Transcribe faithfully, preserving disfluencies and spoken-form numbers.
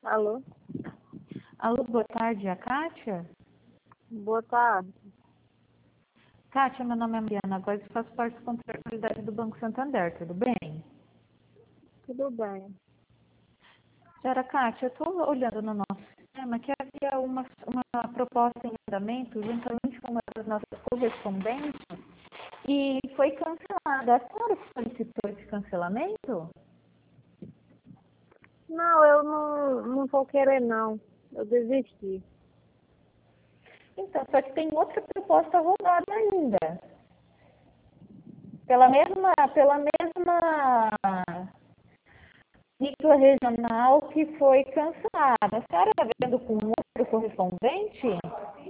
Alô? Alô, boa tarde, é a Kátia? Boa tarde. Kátia, meu nome é Mariana Góes e faço parte da contabilidade do Banco Santander, tudo bem? Tudo bem. Senhora Kátia, eu estou olhando no nosso sistema que havia uma, uma proposta em andamento juntamente com uma das nossas correspondentes e foi cancelada. A senhora solicitou esse cancelamento? Não, eu não, não vou querer não. Eu desisti. Então, só que tem outra proposta rodada ainda. Pela mesma, pela mesma ciclo regional que foi cancelada. A senhora está vendo com outro correspondente?